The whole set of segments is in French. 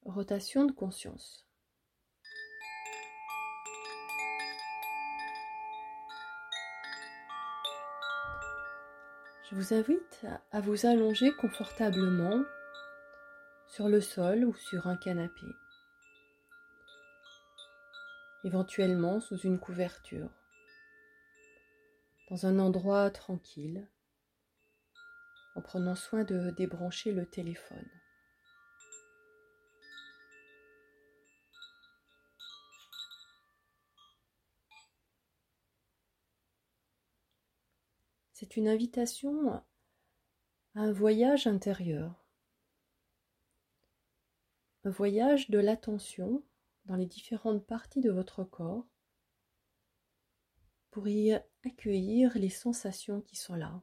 Rotation de conscience. Je vous invite à vous allonger confortablement sur le sol ou sur un canapé, éventuellement sous une couverture, dans un endroit tranquille, en prenant soin de débrancher le téléphone. C'est une invitation à un voyage intérieur, un voyage de l'attention dans les différentes parties de votre corps pour y accueillir les sensations qui sont là.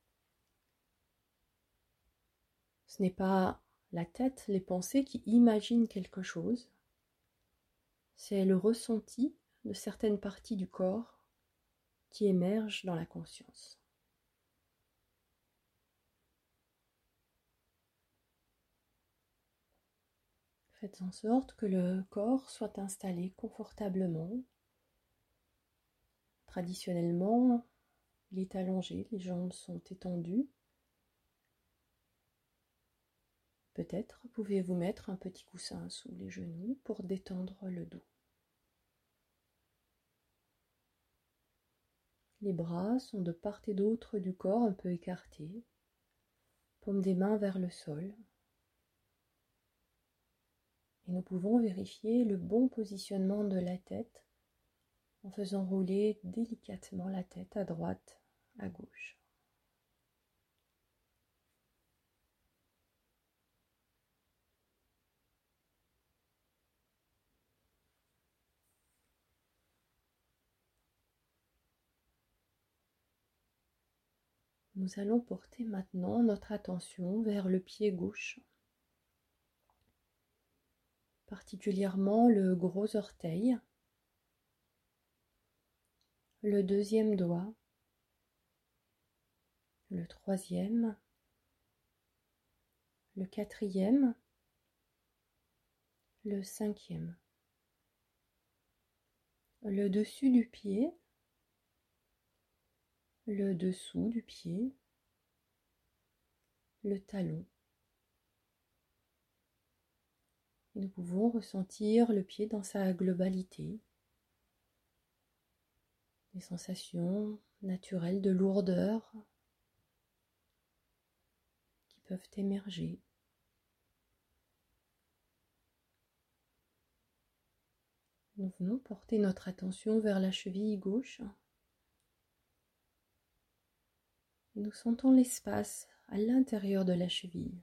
Ce n'est pas la tête, les pensées qui imaginent quelque chose, c'est le ressenti de certaines parties du corps qui émergent dans la conscience. Faites en sorte que le corps soit installé confortablement. Traditionnellement, il est allongé, les jambes sont étendues. Peut-être pouvez-vous mettre un petit coussin sous les genoux pour détendre le dos. Les bras sont de part et d'autre du corps un peu écartés, paume des mains vers le sol. Et nous pouvons vérifier le bon positionnement de la tête en faisant rouler délicatement la tête à droite, à gauche. Nous allons porter maintenant notre attention vers le pied gauche, particulièrement le gros orteil, le deuxième doigt, le troisième, le quatrième, le cinquième, le dessus du pied, le dessous du pied, le talon. Nous pouvons ressentir le pied dans sa globalité, des sensations naturelles de lourdeur qui peuvent émerger. Nous venons porter notre attention vers la cheville gauche. Nous sentons l'espace à l'intérieur de la cheville.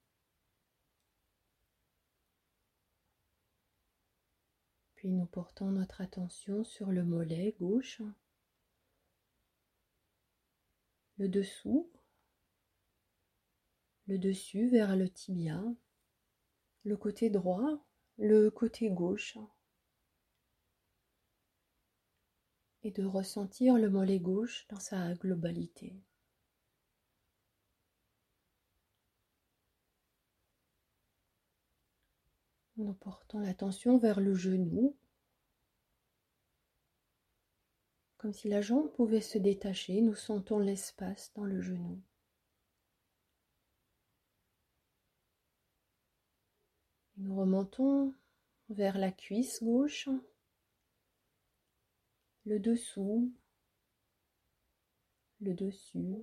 Puis nous portons notre attention sur le mollet gauche, le dessous, le dessus vers le tibia, le côté droit, le côté gauche. Et de ressentir le mollet gauche dans sa globalité. Nous portons l'attention vers le genou, comme si la jambe pouvait se détacher, nous sentons l'espace dans le genou. Nous remontons vers la cuisse gauche, le dessous, le dessus,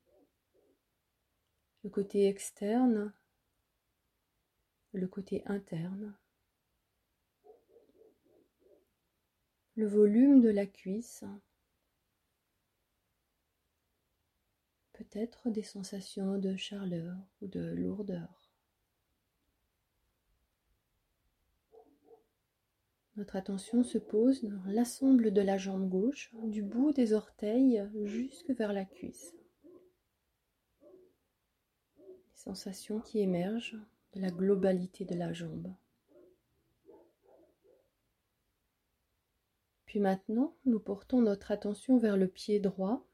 le côté externe, le côté interne, le volume de la cuisse, peut-être des sensations de chaleur ou de lourdeur. Notre attention se pose dans l'ensemble de la jambe gauche, du bout des orteils jusque vers la cuisse. Les sensations qui émergent de la globalité de la jambe. Puis maintenant, nous portons notre attention vers le pied droit,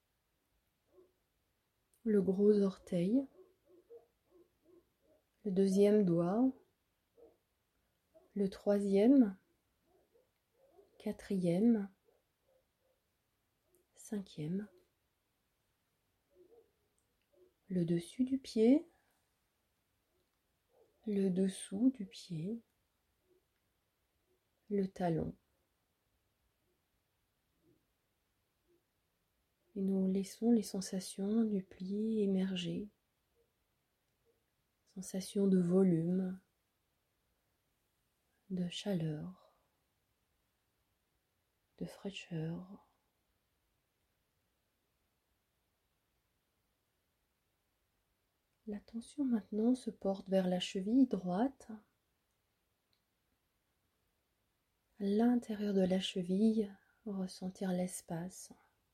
le gros orteil, le deuxième doigt, le troisième, quatrième, cinquième, le dessus du pied, le dessous du pied, le talon. Et nous laissons les sensations du pli émerger, sensations de volume, de chaleur, de fraîcheur. L'attention maintenant se porte vers la cheville droite. À l'intérieur de la cheville, ressentir l'espace.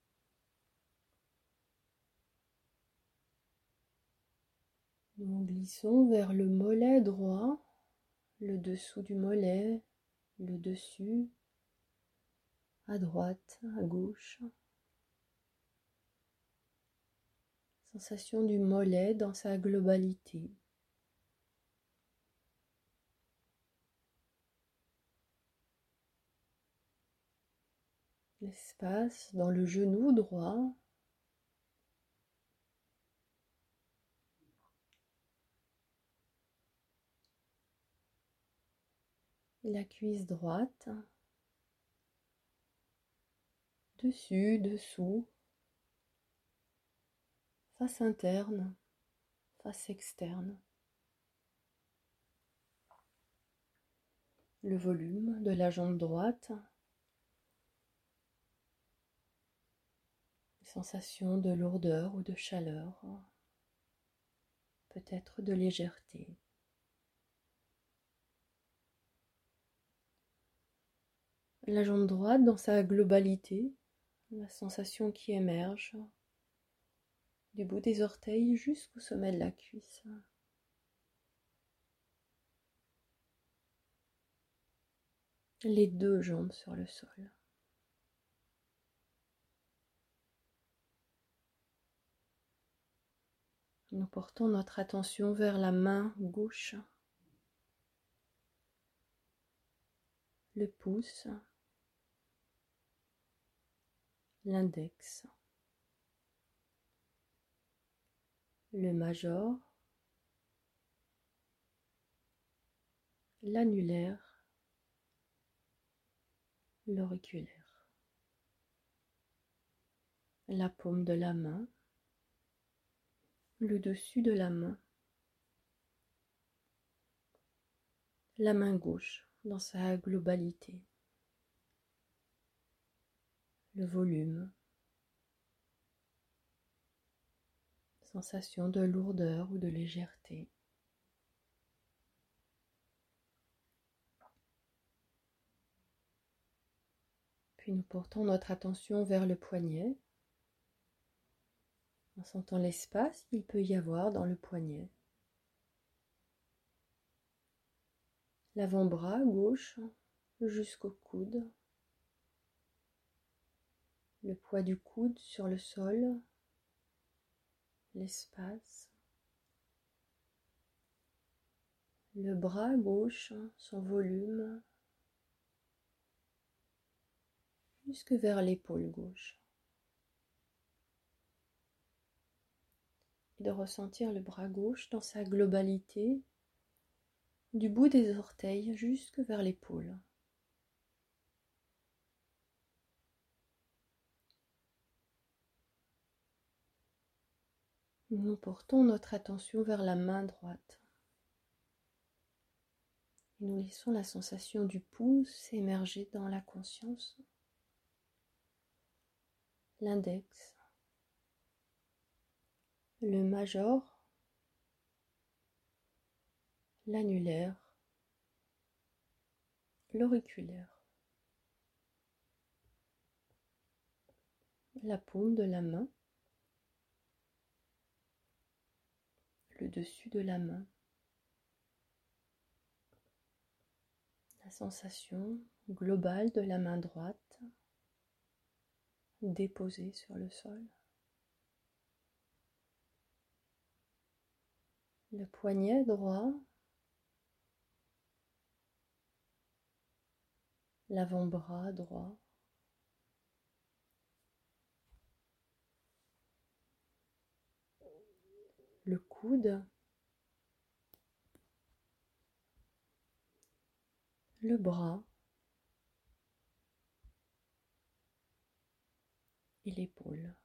Nous glissons vers le mollet droit, le dessous du mollet, le dessus, à droite, à gauche. Sensation du mollet dans sa globalité. L'espace dans le genou droit. La cuisse droite. Dessus, dessous. Face interne, face externe. Le volume de la jambe droite. Sensation de lourdeur ou de chaleur. Peut-être de légèreté. La jambe droite dans sa globalité, la sensation qui émerge du bout des orteils jusqu'au sommet de la cuisse. Les deux jambes sur le sol. Nous portons notre attention vers la main gauche, le pouce, l'index, le majeur, l'annulaire, l'auriculaire, la paume de la main, le dessus de la main gauche dans sa globalité, le volume, sensation de lourdeur ou de légèreté. Puis nous portons notre attention vers le poignet, en sentant l'espace qu'il peut y avoir dans le poignet. L'avant-bras gauche jusqu'au coude, le poids du coude sur le sol, l'espace. Le bras gauche, son volume, jusque vers l'épaule gauche. Et de ressentir le bras gauche dans sa globalité, du bout des orteils jusque vers l'épaule. Nous portons notre attention vers la main droite. Et nous laissons la sensation du pouce émerger dans la conscience. L'index, le majeur, l'annulaire, l'auriculaire, la paume de la main, le dessus de la main, la sensation globale de la main droite déposée sur le sol, le poignet droit, l'avant-bras droit, le coude, le bras et l'épaule.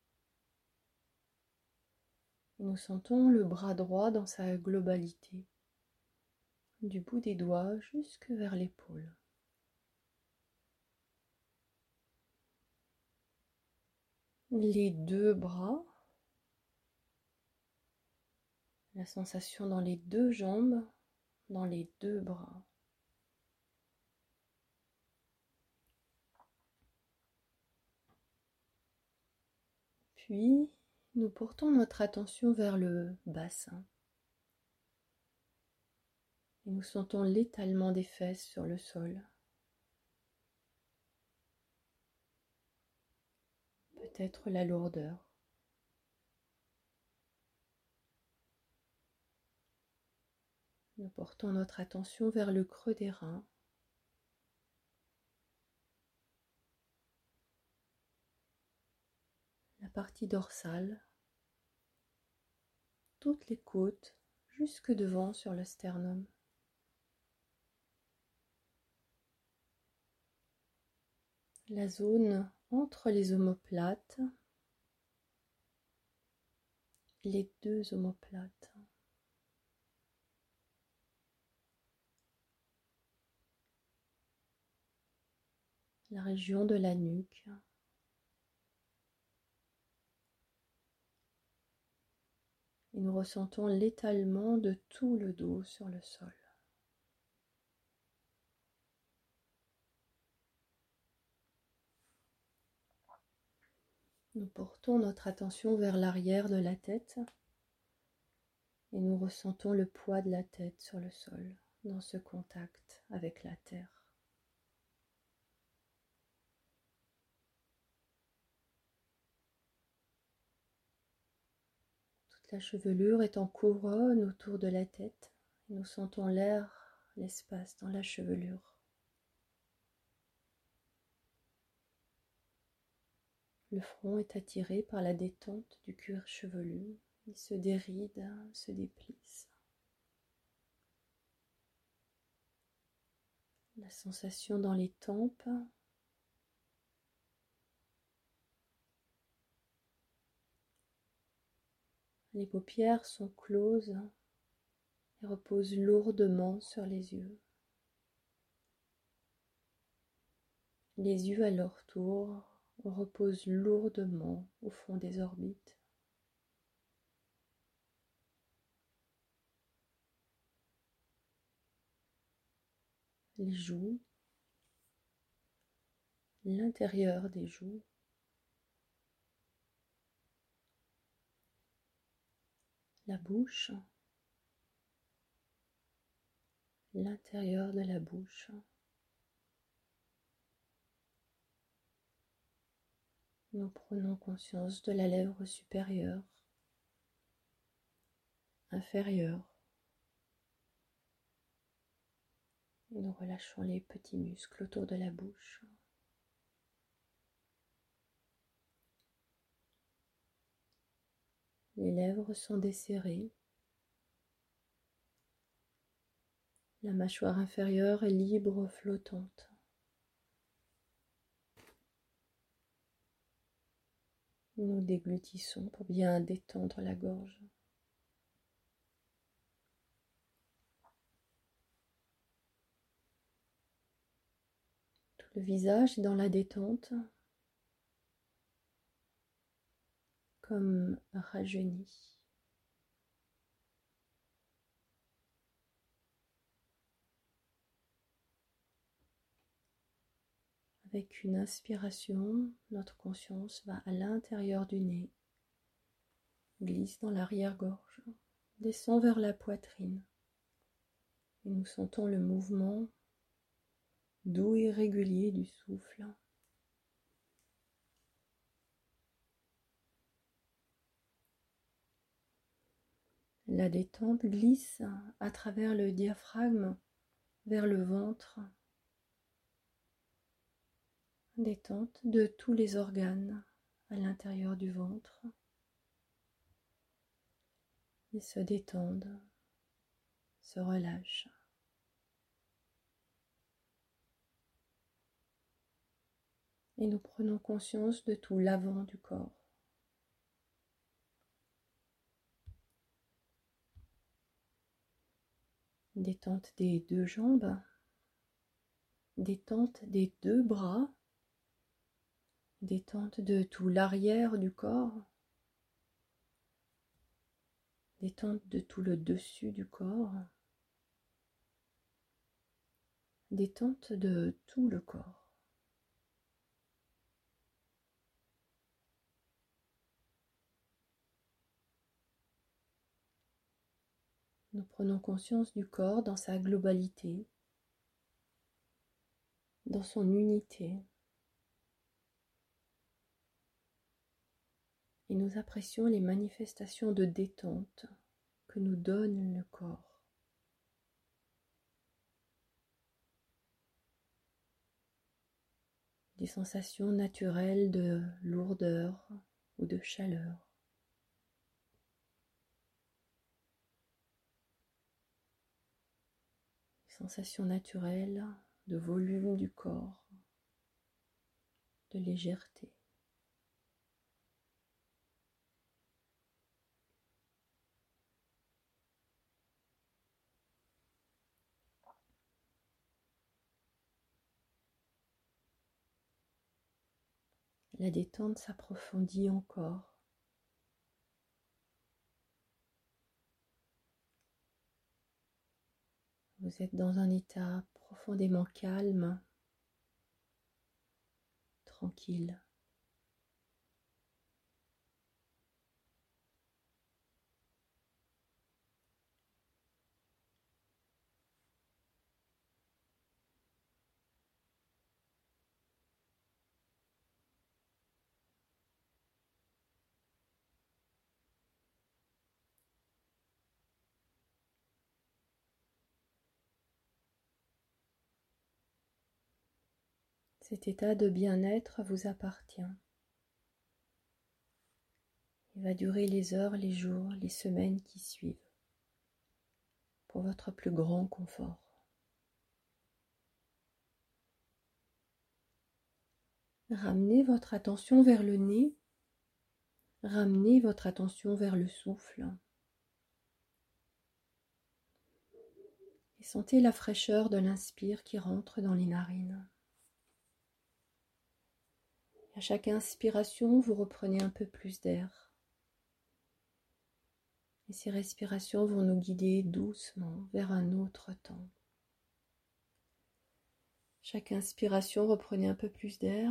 Nous sentons le bras droit dans sa globalité, du bout des doigts jusque vers l'épaule. Les deux bras, la sensation dans les deux jambes, dans les deux bras. Puis, nous portons notre attention vers le bassin. Et nous sentons l'étalement des fesses sur le sol. Peut-être la lourdeur. Nous portons notre attention vers le creux des reins. La partie dorsale, toutes les côtes jusque devant sur le sternum. La zone entre les omoplates, les deux omoplates. La région de la nuque. Et nous ressentons l'étalement de tout le dos sur le sol. Nous portons notre attention vers l'arrière de la tête et nous ressentons le poids de la tête sur le sol dans ce contact avec la terre. Toute la chevelure est en couronne autour de la tête et nous sentons l'air, l'espace dans la chevelure. Le front est attiré par la détente du cuir chevelu. Il se déride, se déplisse. La sensation dans les tempes. Les paupières sont closes et reposent lourdement sur les yeux. Les yeux à leur tour reposent lourdement au fond des orbites. Les joues, l'intérieur des joues, la bouche, l'intérieur de la bouche. Nous prenons conscience de la lèvre supérieure, inférieure. Et nous relâchons les petits muscles autour de la bouche. Les lèvres sont desserrées. La mâchoire inférieure est libre, flottante. Nous déglutissons pour bien détendre la gorge. Tout le visage est dans la détente, comme rajeuni. Avec une inspiration, notre conscience va à l'intérieur du nez, glisse dans l'arrière-gorge, descend vers la poitrine. Et nous sentons le mouvement doux et régulier du souffle. La détente glisse à travers le diaphragme vers le ventre. détente de tous les organes à l'intérieur du ventre. Ils se détendent, se relâchent. Et nous prenons conscience de tout l'avant du corps. Détente des 2 jambes, détente des 2 bras, détente de tout l'arrière du corps, détente de tout le dessus du corps, détente de tout le corps. Nous prenons conscience du corps dans sa globalité, dans son unité. Et nous apprécions les manifestations de détente que nous donne le corps. Des sensations naturelles de lourdeur ou de chaleur. Sensations naturelles de volume du corps, de légèreté. La détente s'approfondit encore. Vous êtes dans un état profondément calme, tranquille. Cet état de bien-être vous appartient. Il va durer les heures, les jours, les semaines qui suivent, pour votre plus grand confort. Ramenez votre attention vers le nez, ramenez votre attention vers le souffle. Et sentez la fraîcheur de l'inspire qui rentre dans les narines. À chaque inspiration, vous reprenez un peu plus d'air. Et ces respirations vont nous guider doucement vers un autre temps. Chaque inspiration, reprenez un peu plus d'air.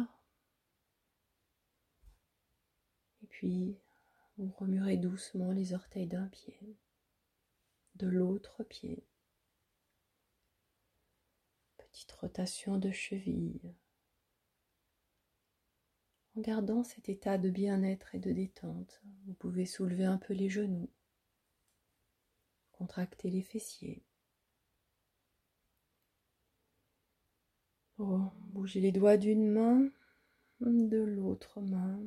Et puis, vous remuerez doucement les orteils d'un pied, de l'autre pied. Petite rotation de cheville. En gardant cet état de bien-être et de détente, vous pouvez soulever un peu les genoux, contracter les fessiers. Bougez les doigts d'une main, de l'autre main.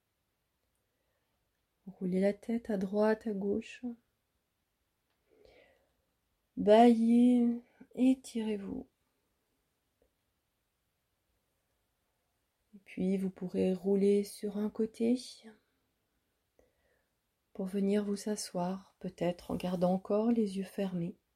Roulez la tête à droite, à gauche. Baillez, étirez-vous. Et puis vous pourrez rouler sur un côté pour venir vous asseoir, peut-être en gardant encore les yeux fermés.